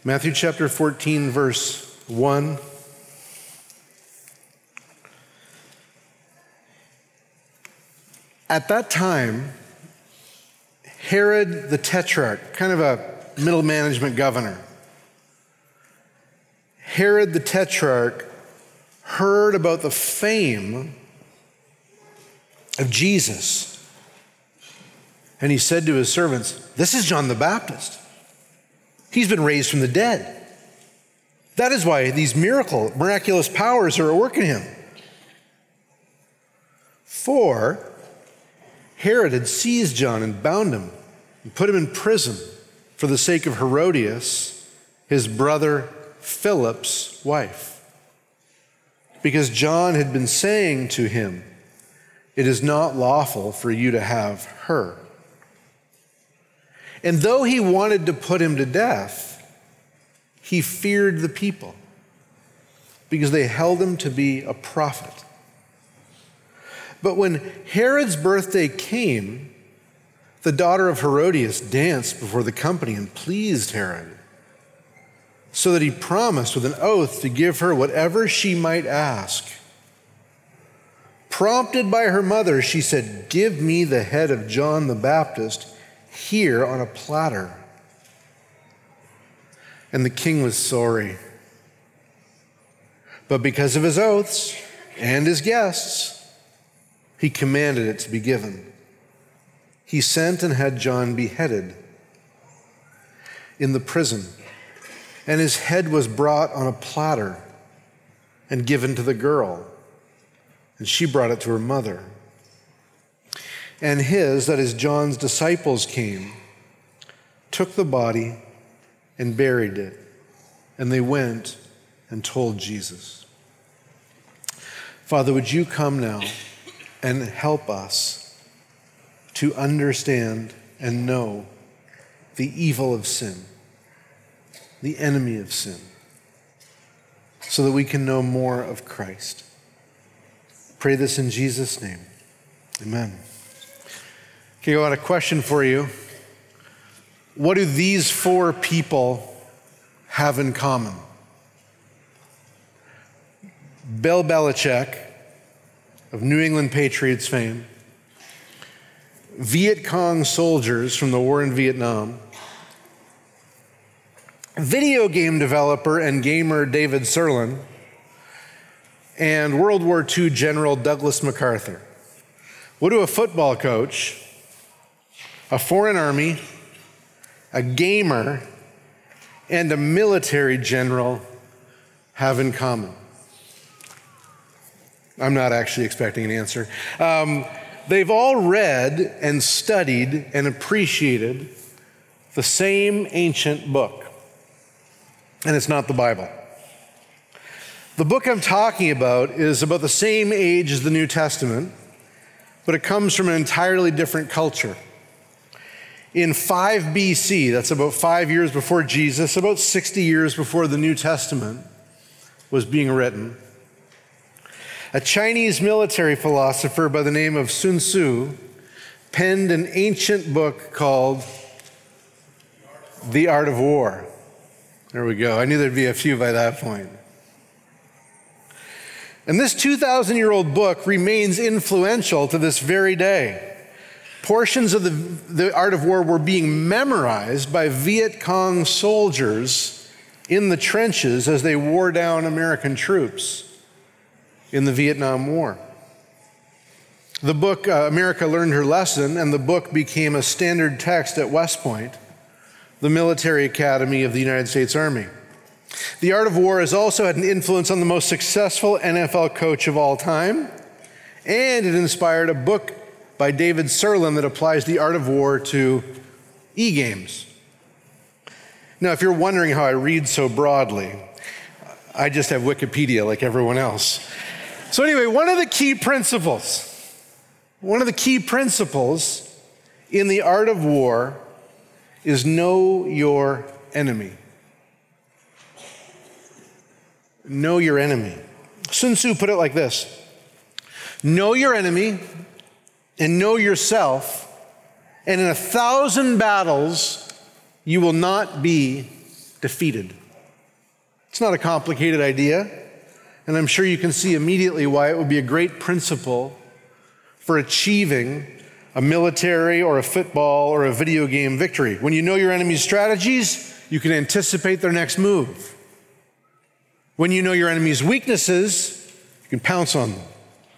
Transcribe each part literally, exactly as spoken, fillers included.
Matthew chapter fourteen, verse one. At that time, Herod the Tetrarch, kind of a middle management governor, Herod the Tetrarch heard about the fame of Jesus. And he said to his servants, "This is John the Baptist. He's been raised from the dead. That is why these miracle, miraculous powers are at work in him." For Herod had seized John and bound him and put him in prison for the sake of Herodias, his brother Philip's wife, because John had been saying to him, "It is not lawful for you to have her." And though he wanted to put him to death, he feared the people because they held him to be a prophet. But when Herod's birthday came, the daughter of Herodias danced before the company and pleased Herod, so that he promised with an oath to give her whatever she might ask. Prompted by her mother, she said, "Give me the head of John the Baptist here on a platter." And the king was sorry. But because of his oaths and his guests, he commanded it to be given. He sent and had John beheaded in the prison, and his head was brought on a platter and given to the girl, and she brought it to her mother. And his, that is John's disciples, came, took the body and buried it, and they went and told Jesus. Father, would you come now and help us to understand and know the evil of sin, the enemy of sin, so that we can know more of Christ. Pray this in Jesus' name. Amen. Okay, I got a question for you. What do these four people have in common? Bill Belichick of New England Patriots fame, Viet Cong soldiers from the war in Vietnam, video game developer and gamer David Sirlin, and World War Two General Douglas MacArthur. What do a football coach, a foreign army, a gamer, and a military general have in common? I'm not actually expecting an answer. Um, they've all read and studied and appreciated the same ancient book, and it's not the Bible. The book I'm talking about is about the same age as the New Testament, but it comes from an entirely different culture. In five B C, that's about five years before Jesus, about sixty years before the New Testament was being written, a Chinese military philosopher by the name of Sun Tzu penned an ancient book called The Art of War. There we go. I knew there'd be a few by that point. And this two thousand year old book remains influential to this very day. Portions of the, the Art of War were being memorized by Viet Cong soldiers in the trenches as they wore down American troops in the Vietnam War. The book, uh, America Learned Her Lesson, and the book became a standard text at West Point, the military academy of the United States Army. The Art of War has also had an influence on the most successful N F L coach of all time, and it inspired a book by David Sirlin that applies the Art of War to e-games. Now, if you're wondering how I read so broadly, I just have Wikipedia like everyone else. So anyway, one of the key principles, one of the key principles in the Art of War is know your enemy. Know your enemy. Sun Tzu put it like this: know your enemy and know yourself, and in a thousand battles, you will not be defeated. It's not a complicated idea, and I'm sure you can see immediately why it would be a great principle for achieving a military or a football or a video game victory. When you know your enemy's strategies, you can anticipate their next move. When you know your enemy's weaknesses, you can pounce on them.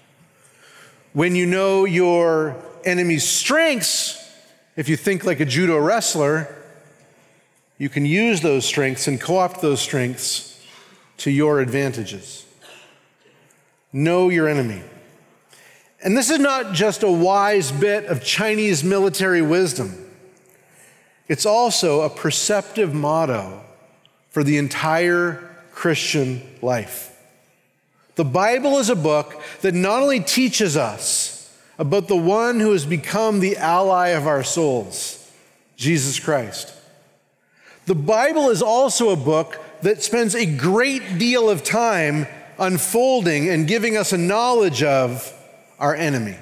When you know your enemy's strengths, if you think like a judo wrestler, you can use those strengths and co-opt those strengths to your advantages. Know your enemy. And this is not just a wise bit of Chinese military wisdom. It's also a perceptive motto for the entire Christian life. The Bible is a book that not only teaches us about the one who has become the ally of our souls, Jesus Christ. The Bible is also a book that spends a great deal of time unfolding and giving us a knowledge of our enemy.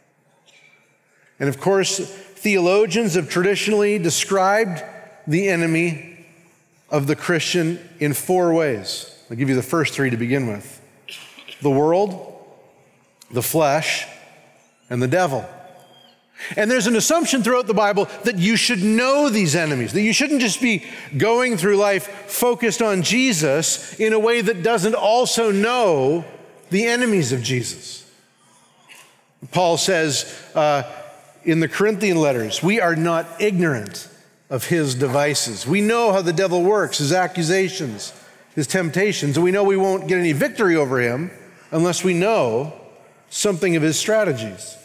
And of course, theologians have traditionally described the enemy of the Christian in four ways. I'll give you the first three to begin with. The world, the flesh, and the devil. And there's an assumption throughout the Bible that you should know these enemies, that you shouldn't just be going through life focused on Jesus in a way that doesn't also know the enemies of Jesus. Paul says uh, in the Corinthian letters, we are not ignorant of his devices. We know how the devil works, his accusations, his temptations, and we know we won't get any victory over him unless we know something of his strategies.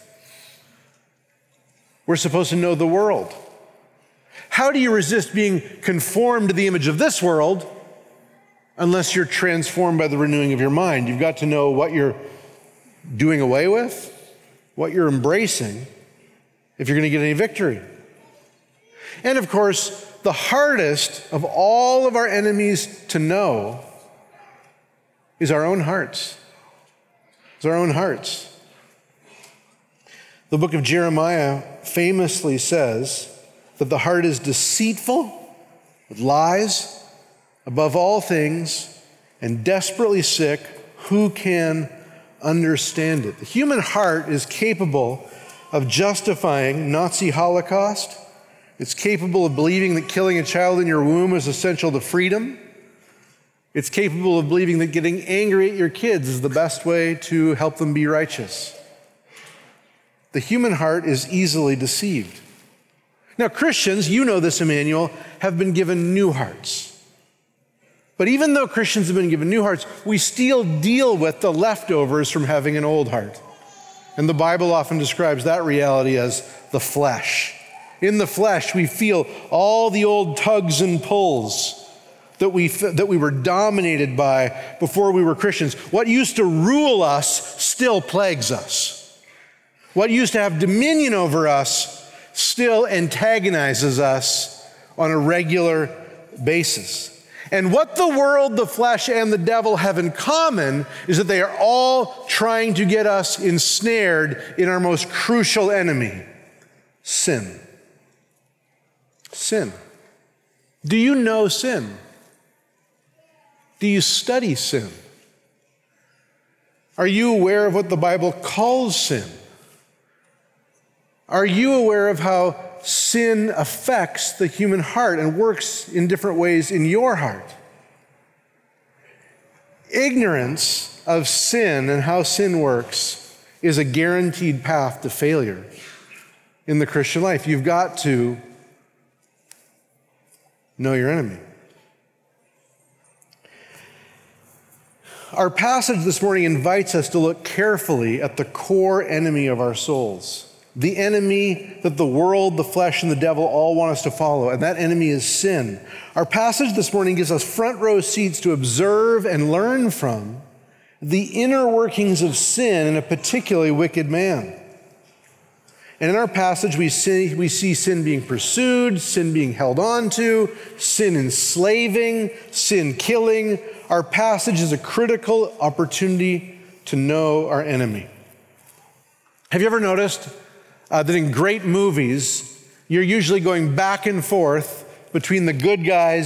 We're supposed to know the world. How do you resist being conformed to the image of this world unless you're transformed by the renewing of your mind? You've got to know what you're doing away with, what you're embracing, if you're going to get any victory. And of course, the hardest of all of our enemies to know is our own hearts. It's our own hearts. The book of Jeremiah famously says that the heart is deceitful, with lies, above all things, and desperately sick. Who can understand it? The human heart is capable of justifying Nazi Holocaust. It's capable of believing that killing a child in your womb is essential to freedom. It's capable of believing that getting angry at your kids is the best way to help them be righteous. The human heart is easily deceived. Now, Christians, you know this, Emmanuel, have been given new hearts. But even though Christians have been given new hearts, we still deal with the leftovers from having an old heart. And the Bible often describes that reality as the flesh. In the flesh, we feel all the old tugs and pulls that we, that we were dominated by before we were Christians. What used to rule us still plagues us. What used to have dominion over us still antagonizes us on a regular basis. And what the world, the flesh, and the devil have in common is that they are all trying to get us ensnared in our most crucial enemy, sin. Sin. Do you know sin? Do you study sin? Are you aware of what the Bible calls sin? Are you aware of how sin affects the human heart and works in different ways in your heart? Ignorance of sin and how sin works is a guaranteed path to failure in the Christian life. You've got to know your enemy. Our passage this morning invites us to look carefully at the core enemy of our souls, the enemy that the world, the flesh, and the devil all want us to follow, and that enemy is sin. Our passage this morning gives us front row seats to observe and learn from the inner workings of sin in a particularly wicked man. And in our passage, we see, we see sin being pursued, sin being held on to, sin enslaving, sin killing. Our passage is a critical opportunity to know our enemy. Have you ever noticed uh, that in great movies, you're usually going back and forth between the good guys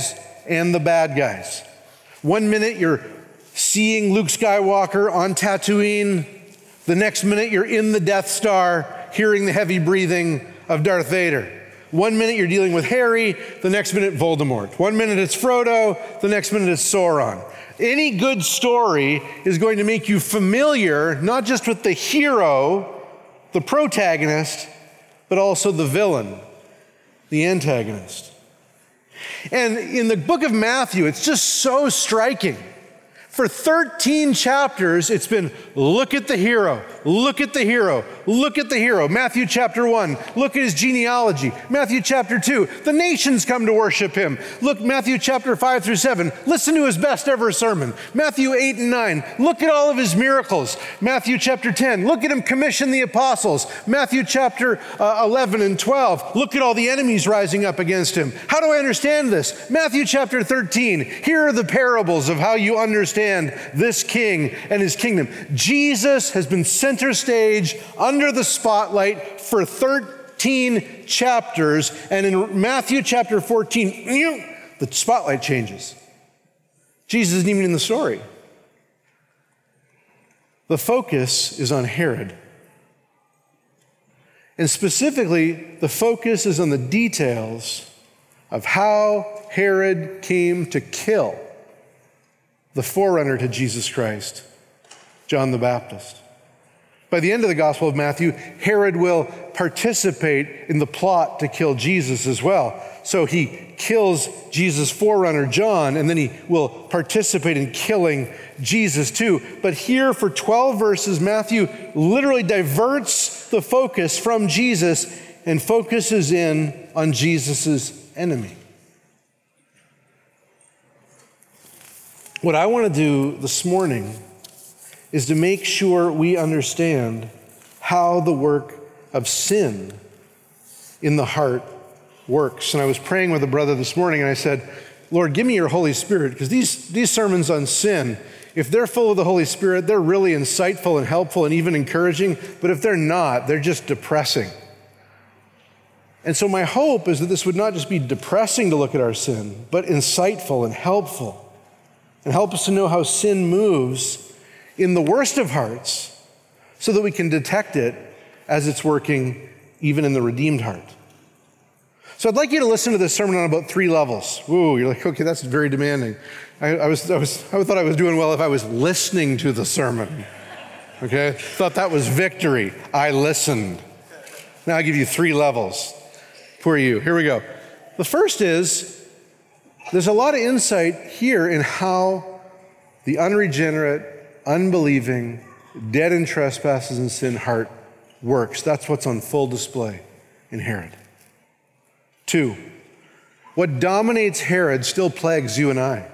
and the bad guys. One minute you're seeing Luke Skywalker on Tatooine. The next minute you're in the Death Star, hearing the heavy breathing of Darth Vader. One minute you're dealing with Harry, the next minute Voldemort. One minute it's Frodo, the next minute it's Sauron. Any good story is going to make you familiar, not just with the hero, the protagonist, but also the villain, the antagonist. And in the book of Matthew, it's just so striking. For thirteen chapters, it's been look at the hero, look at the hero, look at the hero. Matthew chapter one, look at his genealogy. Matthew chapter two, the nations come to worship him. Look, Matthew chapter five through seven, listen to his best ever sermon. Matthew eight and nine, look at all of his miracles. Matthew chapter ten, look at him commission the apostles. Matthew chapter uh, eleven and twelve, look at all the enemies rising up against him. How do I understand this? Matthew chapter thirteen, here are the parables of how you understand this king and his kingdom. Jesus has been center stage under the spotlight for thirteen chapters, and in Matthew chapter fourteen, the spotlight changes. Jesus isn't even in the story. The focus is on Herod. And specifically, the focus is on the details of how Herod came to kill the forerunner to Jesus Christ, John the Baptist. By the end of the Gospel of Matthew, Herod will participate in the plot to kill Jesus as well. So he kills Jesus' forerunner, John, and then he will participate in killing Jesus too. But here for twelve verses, Matthew literally diverts the focus from Jesus and focuses in on Jesus' enemy. What I want to do this morning is to make sure we understand how the work of sin in the heart works. And I was praying with a brother this morning and I said, Lord, give me your Holy Spirit, because these, these sermons on sin, if they're full of the Holy Spirit, they're really insightful and helpful and even encouraging. But if they're not, they're just depressing. And so my hope is that this would not just be depressing to look at our sin, but insightful and helpful. And help us to know how sin moves in the worst of hearts so that we can detect it as it's working even in the redeemed heart. So I'd like you to listen to this sermon on about three levels. Ooh, you're like, okay, that's very demanding. I, I, was, I, was, I thought I was doing well if I was listening to the sermon. Okay? Thought that was victory. I listened. Now I give you three levels for you. Here we go. The first is, there's a lot of insight here in how the unregenerate, unbelieving, dead in trespasses and sin heart works. That's what's on full display in Herod. Two, what dominates Herod still plagues you and I.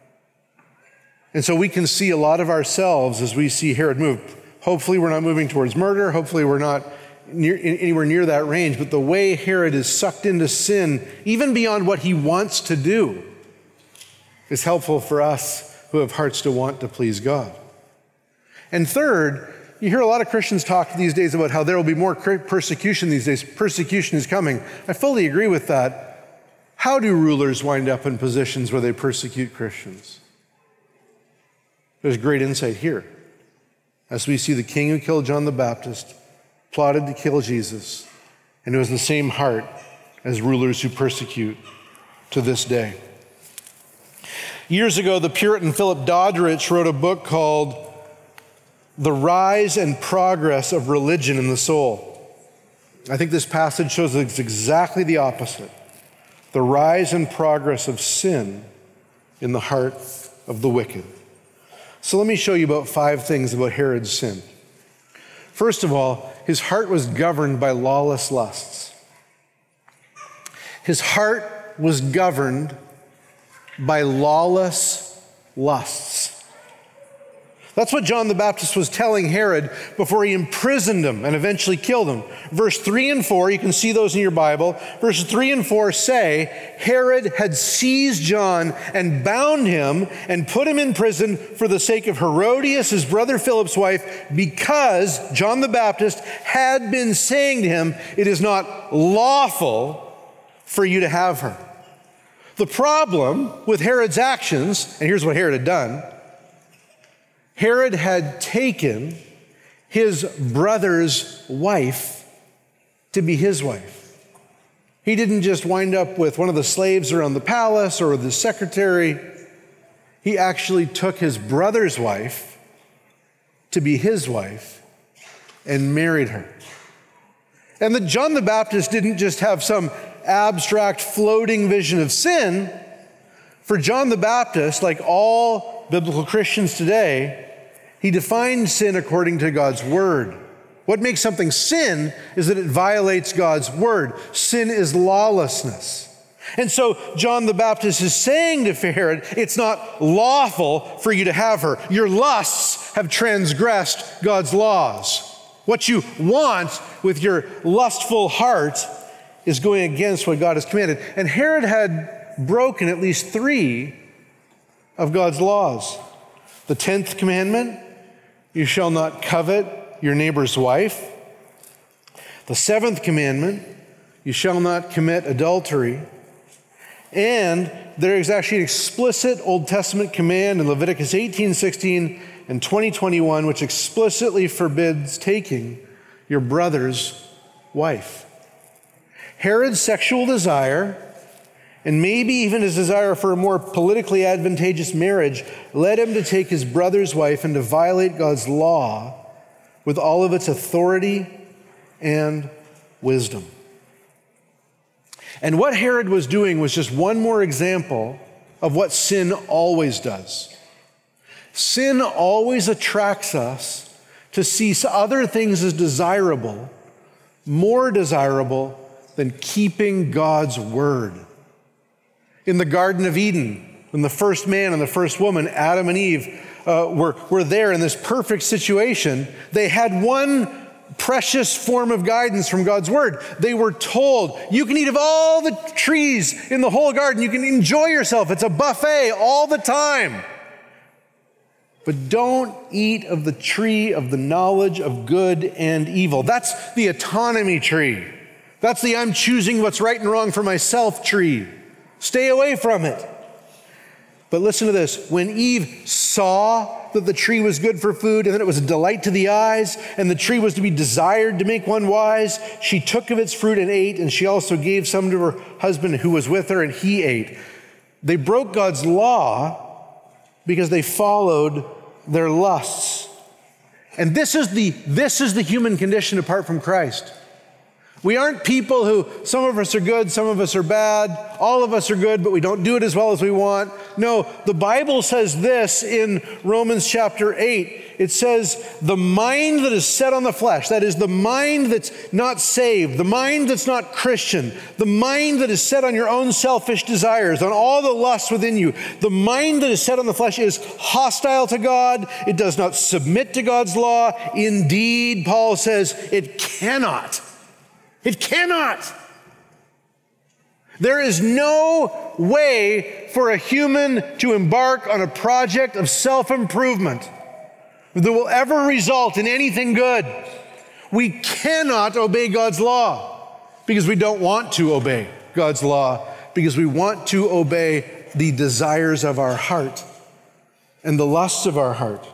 And so we can see a lot of ourselves as we see Herod move. Hopefully we're not moving towards murder. Hopefully we're not near, anywhere near that range. But the way Herod is sucked into sin, even beyond what he wants to do, is helpful for us who have hearts to want to please God. And third, you hear a lot of Christians talk these days about how there will be more persecution these days. Persecution is coming. I fully agree with that. How do rulers wind up in positions where they persecute Christians? There's great insight here. As we see the king who killed John the Baptist plotted to kill Jesus, and it was the same heart as rulers who persecute to this day. Years ago, the Puritan Philip Doddridge wrote a book called The Rise and Progress of Religion in the Soul. I think this passage shows it's exactly the opposite. The rise and progress of sin in the heart of the wicked. So let me show you about five things about Herod's sin. First of all, his heart was governed by lawless lusts. His heart was governed by lawless lusts. That's what John the Baptist was telling Herod before he imprisoned him and eventually killed him. Verse three and four, you can see those in your Bible. Verses three and four say, Herod had seized John and bound him and put him in prison for the sake of Herodias, his brother Philip's wife, because John the Baptist had been saying to him, it is not lawful for you to have her. The problem with Herod's actions, and here's what Herod had done, Herod had taken his brother's wife to be his wife. He didn't just wind up with one of the slaves around the palace or the secretary. He actually took his brother's wife to be his wife and married her. And that John the Baptist didn't just have some abstract floating vision of sin. For John the Baptist, like all biblical Christians today, he defined sin according to God's word. What makes something sin is that it violates God's word. Sin is lawlessness. And so John the Baptist is saying to Herod, it's not lawful for you to have her. Your lusts have transgressed God's laws. What you want with your lustful heart is going against what God has commanded. And Herod had broken at least three of God's laws. The tenth commandment, you shall not covet your neighbor's wife. The seventh commandment, you shall not commit adultery. And there is actually an explicit Old Testament command in Leviticus eighteen sixteen and twenty twenty-one, which explicitly forbids taking your brother's wife. Herod's sexual desire, and maybe even his desire for a more politically advantageous marriage, led him to take his brother's wife and to violate God's law with all of its authority and wisdom. And what Herod was doing was just one more example of what sin always does. Sin always attracts us to see other things as desirable, more desirable than keeping God's word. In the Garden of Eden, when the first man and the first woman, Adam and Eve, uh, were, were there in this perfect situation, they had one precious form of guidance from God's word. They were told, you can eat of all the trees in the whole garden. You can enjoy yourself. It's a buffet all the time. But don't eat of the tree of the knowledge of good and evil. That's the autonomy tree. That's the I'm choosing what's right and wrong for myself tree. Stay away from it. But listen to this. When Eve saw that the tree was good for food and that it was a delight to the eyes and the tree was to be desired to make one wise, she took of its fruit and ate, and she also gave some to her husband who was with her, and he ate. They broke God's law because they followed their lusts. And this is the, this is the human condition apart from Christ. We aren't people who, some of us are good, some of us are bad, all of us are good, but we don't do it as well as we want. No, the Bible says this in Romans chapter eight. It says, the mind that is set on the flesh, that is the mind that's not saved, the mind that's not Christian, the mind that is set on your own selfish desires, on all the lusts within you, the mind that is set on the flesh is hostile to God. It does not submit to God's law. Indeed, Paul says, it cannot. It cannot. There is no way for a human to embark on a project of self-improvement that will ever result in anything good. We cannot obey God's law because we don't want to obey God's law, because we want to obey the desires of our heart and the lusts of our heart.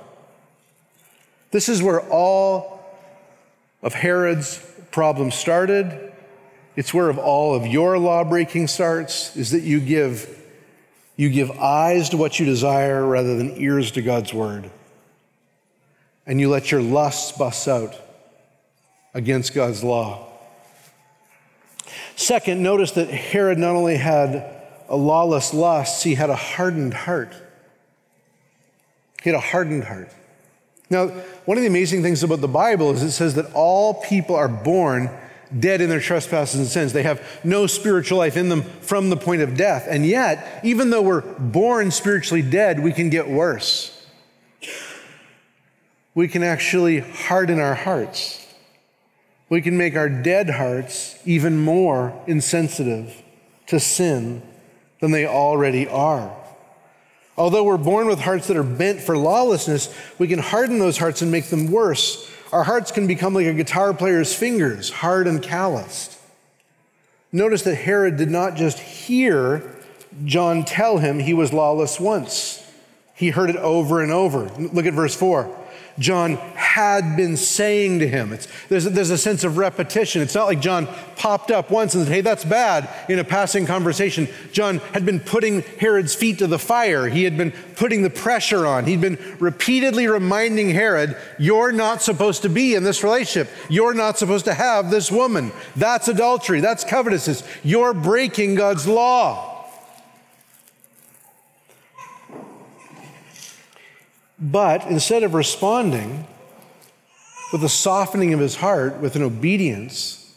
This is where all of Herod's problem started. It's where of all of your law breaking starts, is that you give, you give eyes to what you desire rather than ears to God's word. And you let your lusts bust out against God's law. Second, notice that Herod not only had a lawless lust, he had a hardened heart. He had a hardened heart. Now, one of the amazing things about the Bible is it says that all people are born dead in their trespasses and sins. They have no spiritual life in them from the point of death. And yet, even though we're born spiritually dead, we can get worse. We can actually harden our hearts. We can make our dead hearts even more insensitive to sin than they already are. Although we're born with hearts that are bent for lawlessness, we can harden those hearts and make them worse. Our hearts can become like a guitar player's fingers, hard and calloused. Notice that Herod did not just hear John tell him he was lawless once. He heard it over and over. Look at verse four. John had been saying to him. It's, there's, there's a sense of repetition. It's not like John popped up once and said, hey, that's bad, in a passing conversation. John had been putting Herod's feet to the fire. He had been putting the pressure on. He'd been repeatedly reminding Herod, you're not supposed to be in this relationship. You're not supposed to have this woman. That's adultery. That's covetousness. You're breaking God's law. But instead of responding with a softening of his heart, with an obedience,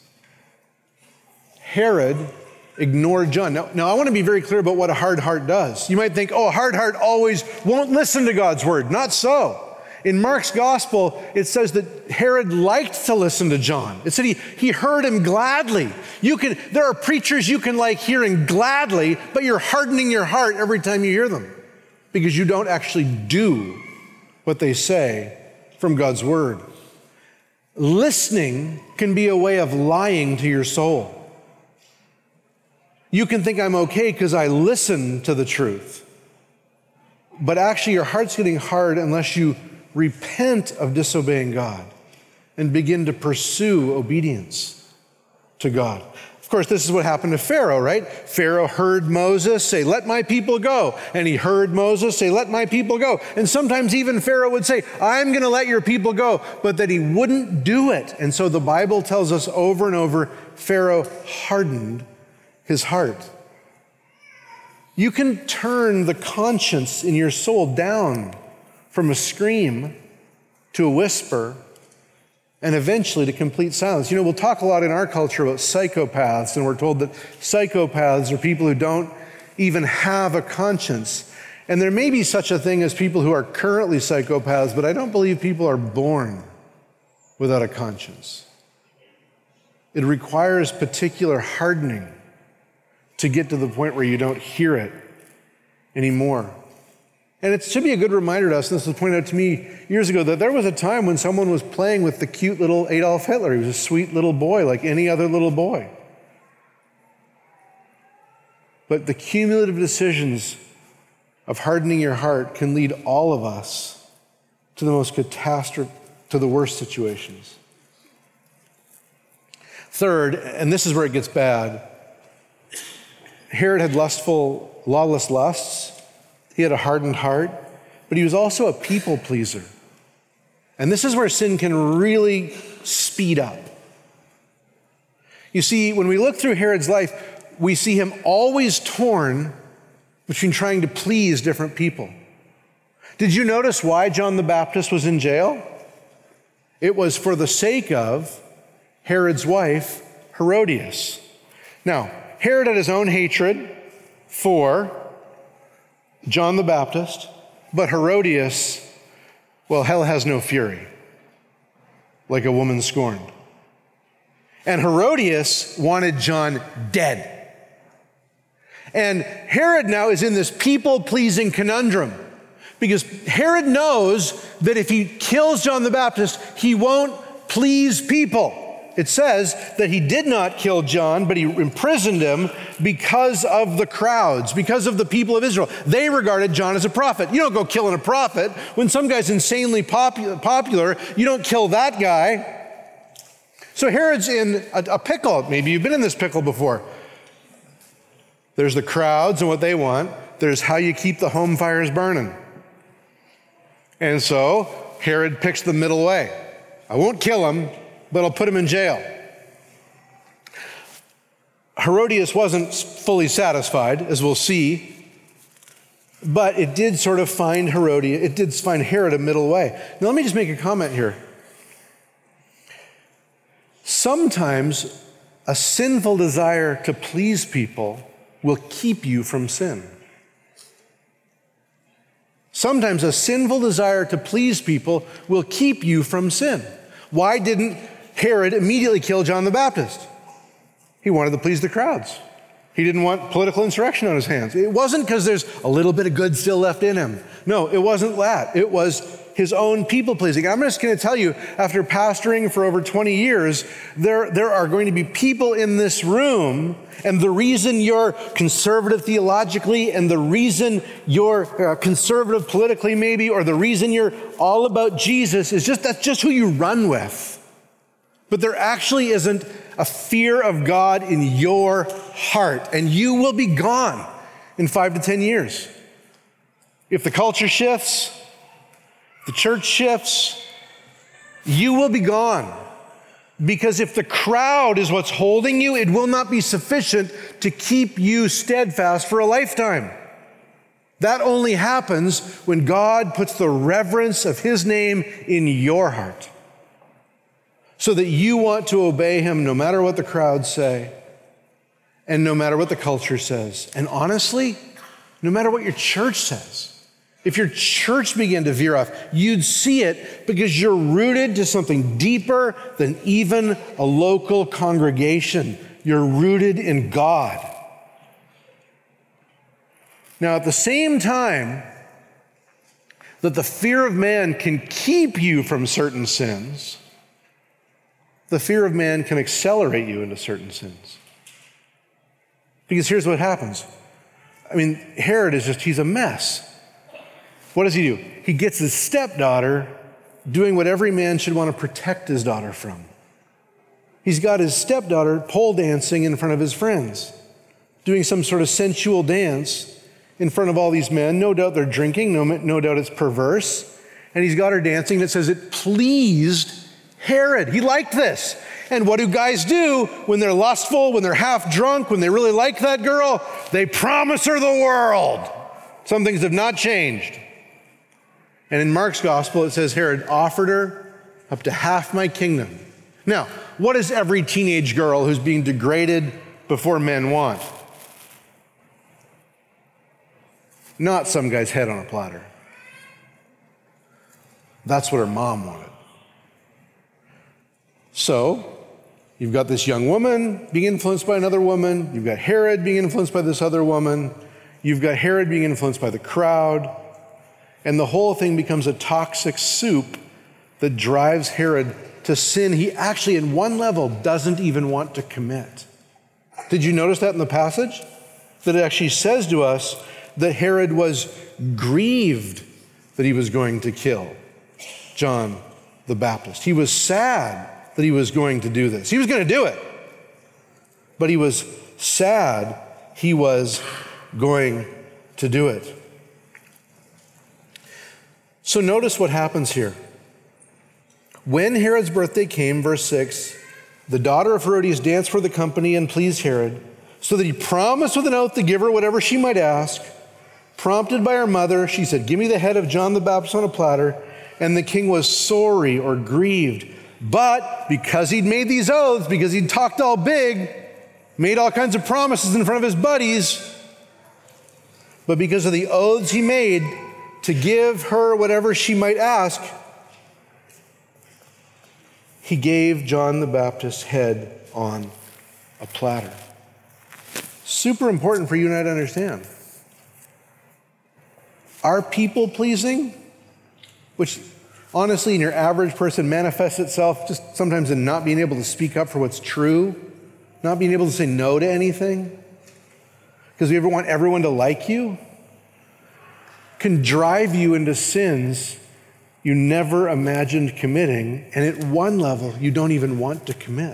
Herod ignored John. Now, now, I want to be very clear about what a hard heart does. You might think, oh, a hard heart always won't listen to God's word. Not so. In Mark's gospel, it says that Herod liked to listen to John. It said he, he heard him gladly. You can, there are preachers you can like hearing gladly, but you're hardening your heart every time you hear them because you don't actually do what they say from God's word. Listening can be a way of lying to your soul. You can think I'm okay because I listen to the truth. But actually your heart's getting hard unless you repent of disobeying God and begin to pursue obedience to God. Of course, this is what happened to Pharaoh, right? Pharaoh heard Moses say, let my people go. And he heard Moses say, let my people go. And sometimes even Pharaoh would say, I'm going to let your people go, but that he wouldn't do it. And so the Bible tells us over and over, Pharaoh hardened his heart. You can turn the conscience in your soul down from a scream to a whisper and eventually to complete silence. You know, we'll talk a lot in our culture about psychopaths, and we're told that psychopaths are people who don't even have a conscience. And there may be such a thing as people who are currently psychopaths, but I don't believe people are born without a conscience. It requires particular hardening to get to the point where you don't hear it anymore. And it should be a good reminder to us, and this was pointed out to me years ago, that there was a time when someone was playing with the cute little Adolf Hitler. He was a sweet little boy like any other little boy. But the cumulative decisions of hardening your heart can lead all of us to the most catastrophic, to the worst situations. Third, and this is where it gets bad, Herod had lustful, lawless lusts. He had a hardened heart, but he was also a people pleaser. And this is where sin can really speed up. You see, when we look through Herod's life, we see him always torn between trying to please different people. Did you notice why John the Baptist was in jail? It was for the sake of Herod's wife, Herodias. Now, Herod had his own hatred for John the Baptist, but Herodias, well, hell has no fury, like a woman scorned. And Herodias wanted John dead. And Herod now is in this people-pleasing conundrum because Herod knows that if he kills John the Baptist, he won't please people. It says that he did not kill John, but he imprisoned him because of the crowds, because of the people of Israel. They regarded John as a prophet. You don't go killing a prophet. When some guy's insanely popu- popular, you don't kill that guy. So Herod's in a, a pickle. Maybe you've been in this pickle before. There's the crowds and what they want. There's how you keep the home fires burning. And so Herod picks the middle way. I won't kill him, but I'll put him in jail. Herodias wasn't fully satisfied, as we'll see, but it did sort of find Herodias, it did find Herod a middle way. Now let me just make a comment here. Sometimes a sinful desire to please people will keep you from sin. Sometimes a sinful desire to please people will keep you from sin. Why didn't Herod immediately kill John the Baptist? He wanted to please the crowds. He didn't want political insurrection on his hands. It wasn't because there's a little bit of good still left in him. No, it wasn't that. It was his own people pleasing. I'm just going to tell you, after pastoring for over twenty years, there, there are going to be people in this room, and the reason you're conservative theologically, and the reason you're uh, conservative politically maybe, or the reason you're all about Jesus is just, that's just who you run with. But there actually isn't a fear of God in your heart, and you will be gone in five to ten years. If the culture shifts, the church shifts, you will be gone. Because if the crowd is what's holding you, it will not be sufficient to keep you steadfast for a lifetime. That only happens when God puts the reverence of his name in your heart, so that you want to obey him no matter what the crowds say and no matter what the culture says. And honestly, no matter what your church says. If your church began to veer off, you'd see it because you're rooted to something deeper than even a local congregation. You're rooted in God. Now, at the same time that the fear of man can keep you from certain sins, the fear of man can accelerate you into certain sins. Because here's what happens. I mean, Herod is just, he's a mess. What does he do? He gets his stepdaughter doing what every man should want to protect his daughter from. He's got his stepdaughter pole dancing in front of his friends, doing some sort of sensual dance in front of all these men. No doubt they're drinking, no, no doubt it's perverse. And he's got her dancing, and it says it pleased Herod. He liked this. And what do guys do when they're lustful, when they're half drunk, when they really like that girl? They promise her the world. Some things have not changed. And in Mark's gospel, it says Herod offered her up to half my kingdom. Now, what does every teenage girl who's being degraded before men want? Not some guy's head on a platter. That's what her mom wanted. So, you've got this young woman being influenced by another woman. You've got Herod being influenced by this other woman. You've got Herod being influenced by the crowd. And the whole thing becomes a toxic soup that drives Herod to sin he actually, in one level, doesn't even want to commit. Did you notice that in the passage? That it actually says to us that Herod was grieved that he was going to kill John the Baptist. He was sad that he was going to do this. He was going to do it. But he was sad he was going to do it. So notice what happens here. When Herod's birthday came, verse six, the daughter of Herodias danced for the company and pleased Herod, so that he promised with an oath to give her whatever she might ask. Prompted by her mother, she said, "Give me the head of John the Baptist on a platter." And the king was sorry or grieved. But because he'd made these oaths, because he'd talked all big, made all kinds of promises in front of his buddies, but because of the oaths he made to give her whatever she might ask, he gave John the Baptist's head on a platter. Super important for you and I to understand. Our people pleasing, which honestly in your average person manifests itself just sometimes in not being able to speak up for what's true, not being able to say no to anything, because you ever want everyone to like you, can drive you into sins you never imagined committing, and at one level, you don't even want to commit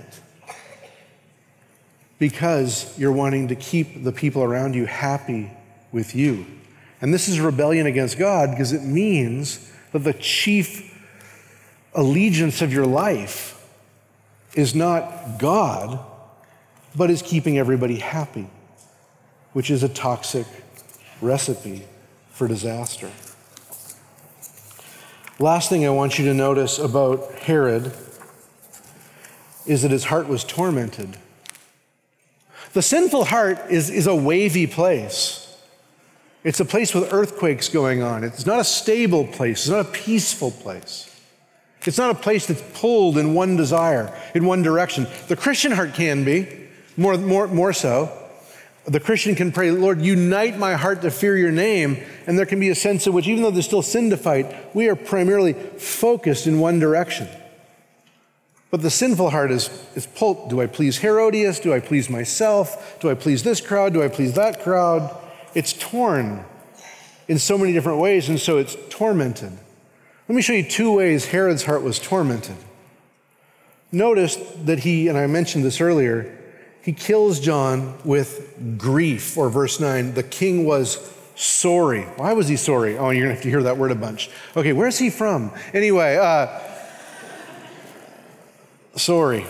because you're wanting to keep the people around you happy with you. And this is rebellion against God because it means that the chief allegiance of your life is not God, but is keeping everybody happy, which is a toxic recipe for disaster. Last thing I want you to notice about Herod is that his heart was tormented. The sinful heart is, is a wavy place. It's a place with earthquakes going on. It's not a stable place. It's not a peaceful place. It's not a place that's pulled in one desire, in one direction. The Christian heart can be, more, more, more so. the Christian can pray, Lord, unite my heart to fear your name. And there can be a sense in which, even though there's still sin to fight, we are primarily focused in one direction. But the sinful heart is, is pulled. Do I please Herodias? Do I please myself? Do I please this crowd? Do I please that crowd? It's torn in so many different ways, and so it's tormented. Let me show you two ways Herod's heart was tormented. Notice that he, and I mentioned this earlier, he kills John with grief, or verse nine, the king was sorry. Why was he sorry? Oh, you're gonna have to hear that word a bunch. Okay, where's he from? Anyway, uh, sorry.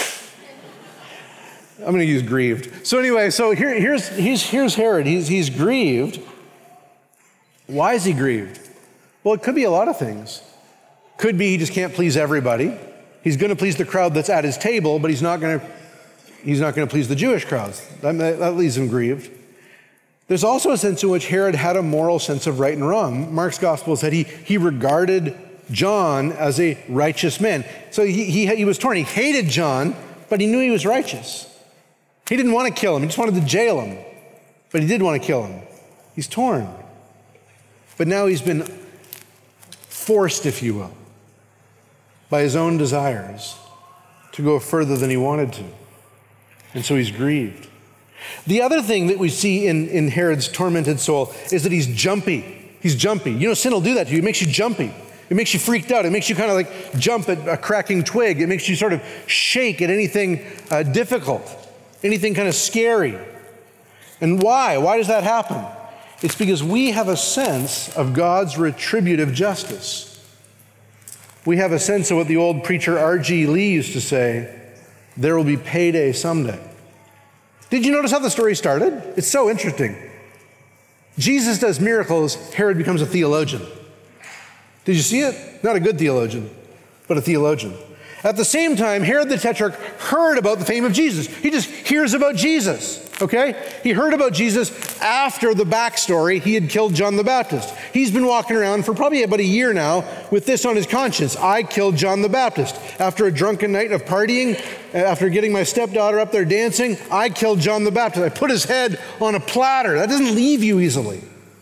I'm gonna use grieved. So anyway, so here, here's, here's, here's Herod, he's, he's grieved. Why is he grieved? Well, it could be a lot of things. Could be he just can't please everybody. He's gonna please the crowd that's at his table, but he's not gonna He's not going to please the Jewish crowds. That, that leaves him grieved. There's also a sense in which Herod had a moral sense of right and wrong. Mark's gospel said he, he regarded John as a righteous man. So he, he, he was torn. He hated John, but he knew he was righteous. He didn't want to kill him. He just wanted to jail him. But he did want to kill him. He's torn. But now he's been forced, if you will, by his own desires to go further than he wanted to. And so he's grieved. The other thing that we see in, in Herod's tormented soul is that he's jumpy. He's jumpy. You know, sin will do that to you. It makes you jumpy. It makes you freaked out. It makes you kind of like jump at a cracking twig. It makes you sort of shake at anything uh, difficult, anything kind of scary. And why? Why does that happen? It's because we have a sense of God's retributive justice. We have a sense of what the old preacher R G Lee used to say, there will be payday someday. Did you notice how the story started? It's so interesting. Jesus does miracles, Herod becomes a theologian. Did you see it? Not a good theologian, but a theologian. At the same time, Herod the Tetrarch heard about the fame of Jesus. He just hears about Jesus, okay? He heard about Jesus after the backstory. He had killed John the Baptist. He's been walking around for probably about a year now with this on his conscience. I killed John the Baptist. After a drunken night of partying, after getting my stepdaughter up there dancing, I killed John the Baptist. I put his head on a platter. That doesn't leave you easily.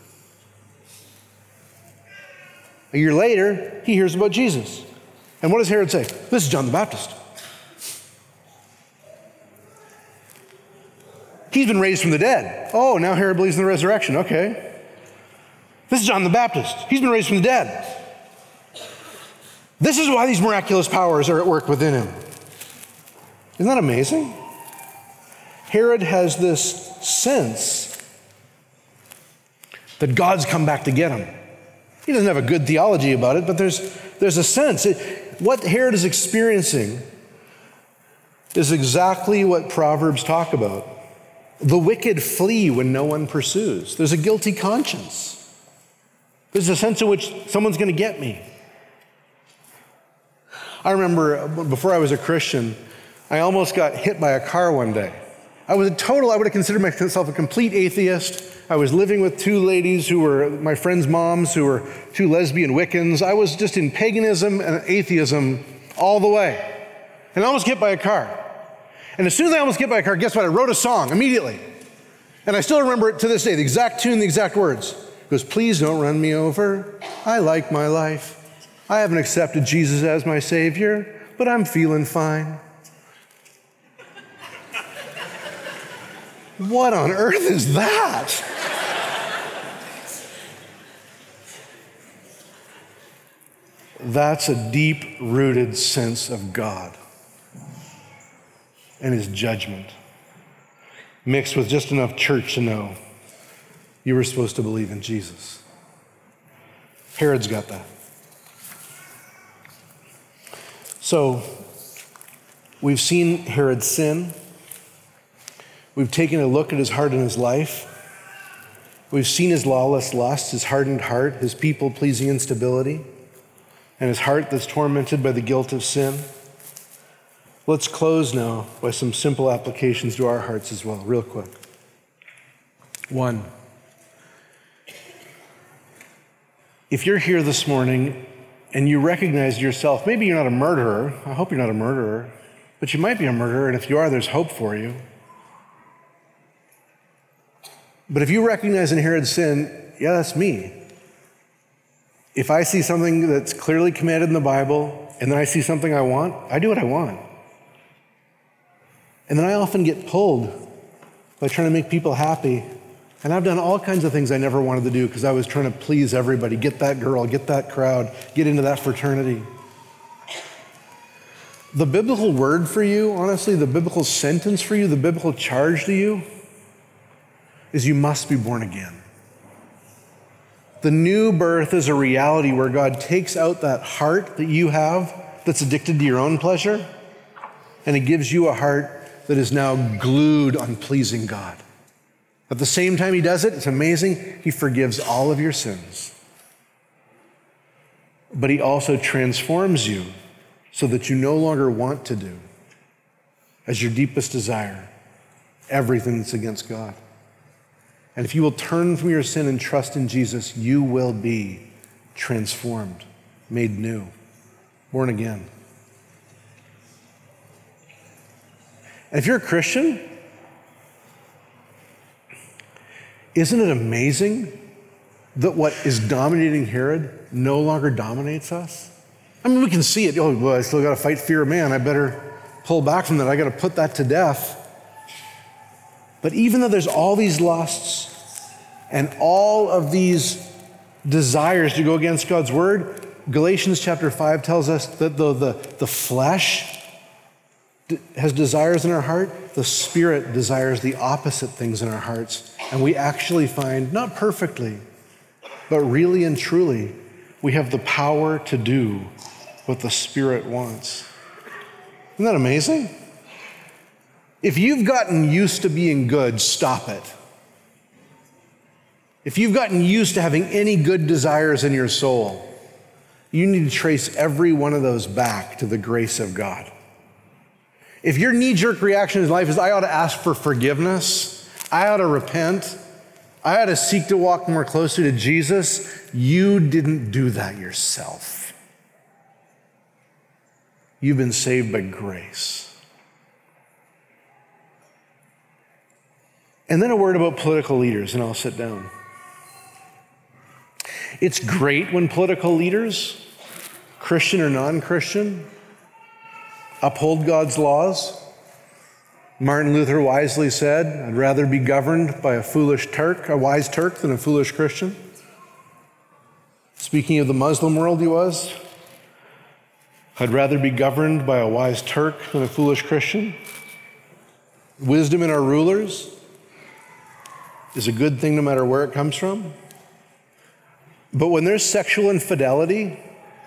A year later, he hears about Jesus. And what does Herod say? This is John the Baptist. He's been raised from the dead. Oh, now Herod believes in the resurrection. Okay. This is John the Baptist. He's been raised from the dead. This is why these miraculous powers are at work within him. Isn't that amazing? Herod has this sense that God's come back to get him. He doesn't have a good theology about it, but there's, there's a sense. It, what Herod is experiencing is exactly what Proverbs talk about. The wicked flee when no one pursues. There's a guilty conscience. There's a sense in which someone's going to get me. I remember before I was a Christian, I almost got hit by a car one day. I was a total, I would have considered myself a complete atheist. I was living with two ladies who were my friends' moms, who were two lesbian Wiccans. I was just in paganism and atheism all the way. And I almost get hit by a car. And as soon as I almost get hit by a car, guess what? I wrote a song immediately. And I still remember it to this day, the exact tune, the exact words. It goes, please don't run me over. I like my life. I haven't accepted Jesus as my Savior, but I'm feeling fine. What on earth is that? That's a deep-rooted sense of God and his judgment, mixed with just enough church to know you were supposed to believe in Jesus. Herod's got that. So, we've seen Herod sin. We've taken a look at his heart and his life. We've seen his lawless lust, his hardened heart, his people-pleasing instability, and his heart that's tormented by the guilt of sin. Let's close now by some simple applications to our hearts as well, real quick. One, if you're here this morning and you recognize yourself, maybe you're not a murderer, I hope you're not a murderer, but you might be a murderer, and if you are, there's hope for you. But if you recognize in Herod's sin, yeah, that's me. If I see something that's clearly commanded in the Bible, and then I see something I want, I do what I want. And then I often get pulled by trying to make people happy. And I've done all kinds of things I never wanted to do because I was trying to please everybody, get that girl, get that crowd, get into that fraternity. The biblical word for you, honestly, the biblical sentence for you, the biblical charge to you is you must be born again. The new birth is a reality where God takes out that heart that you have that's addicted to your own pleasure, and He gives you a heart that is now glued on pleasing God. At the same time He does it, it's amazing, He forgives all of your sins. But He also transforms you so that you no longer want to do, as your deepest desire, everything that's against God. And if you will turn from your sin and trust in Jesus, you will be transformed, made new, born again. And if you're a Christian, isn't it amazing that what is dominating Herod no longer dominates us? I mean, we can see it. Oh, well, I still got to fight fear of man. I better pull back from that. I got to put that to death. But even though there's all these lusts and all of these desires to go against God's word, Galatians chapter five tells us that though the, the flesh has desires in our heart, the Spirit desires the opposite things in our hearts. And we actually find, not perfectly, but really and truly, we have the power to do what the Spirit wants. Isn't that amazing? If you've gotten used to being good, stop it. If you've gotten used to having any good desires in your soul, you need to trace every one of those back to the grace of God. If your knee-jerk reaction in life is, I ought to ask for forgiveness, I ought to repent, I ought to seek to walk more closely to Jesus, you didn't do that yourself. You've been saved by grace. And then a word about political leaders, and I'll sit down. It's great when political leaders, Christian or non-Christian, uphold God's laws. Martin Luther wisely said, I'd rather be governed by a foolish Turk, a wise Turk, than a foolish Christian. Speaking of the Muslim world, he was, I'd rather be governed by a wise Turk than a foolish Christian. Wisdom in our rulers is a good thing no matter where it comes from. But when there's sexual infidelity,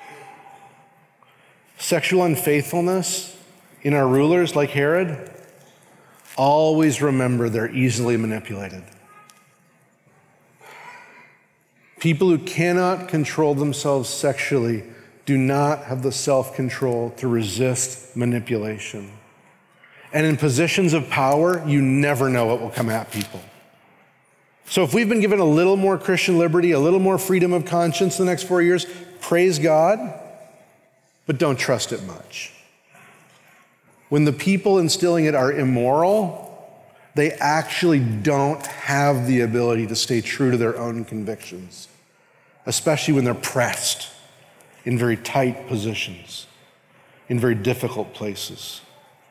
sexual unfaithfulness in our rulers like Herod, always remember they're easily manipulated. People who cannot control themselves sexually do not have the self-control to resist manipulation. And in positions of power, you never know what will come at people. So if we've been given a little more Christian liberty, a little more freedom of conscience the next four years, praise God, but don't trust it much. When the people instilling it are immoral, they actually don't have the ability to stay true to their own convictions, especially when they're pressed in very tight positions, in very difficult places.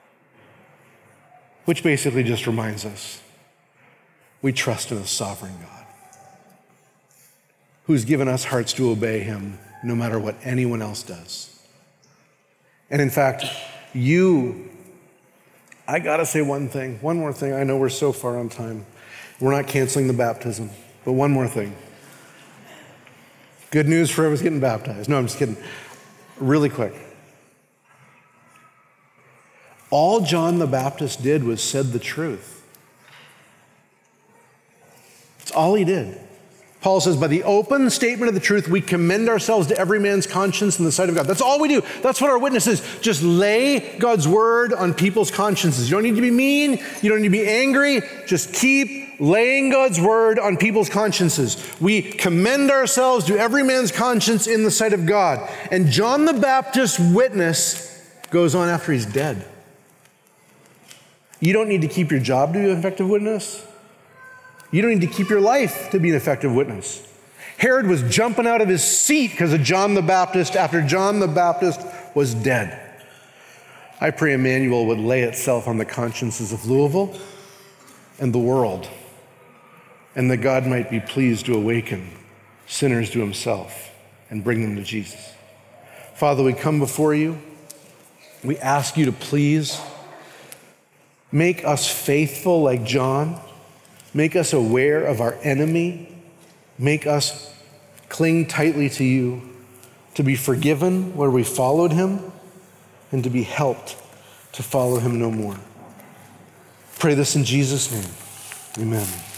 Which basically just reminds us, we trust in a sovereign God who's given us hearts to obey him no matter what anyone else does. And in fact, you, I gotta say one thing, one more thing. I know we're so far on time. We're not canceling the baptism, but one more thing. Good news for everyone's getting baptized. No, I'm just kidding. Really quick. All John the Baptist did was said the truth. That's all he did. Paul says, by the open statement of the truth, we commend ourselves to every man's conscience in the sight of God. That's all we do. That's what our witness is. Just lay God's word on people's consciences. You don't need to be mean. You don't need to be angry. Just keep laying God's word on people's consciences. We commend ourselves to every man's conscience in the sight of God. And John the Baptist's witness goes on after he's dead. You don't need to keep your job to be an effective witness. You don't need to keep your life to be an effective witness. Herod was jumping out of his seat because of John the Baptist after John the Baptist was dead. I pray Emmanuel would lay itself on the consciences of Louisville and the world, and that God might be pleased to awaken sinners to himself and bring them to Jesus. Father, we come before you. We ask you to please make us faithful like John. Make us aware of our enemy. Make us cling tightly to you, to be forgiven where we followed him, and to be helped to follow him no more. Pray this in Jesus' name. Amen.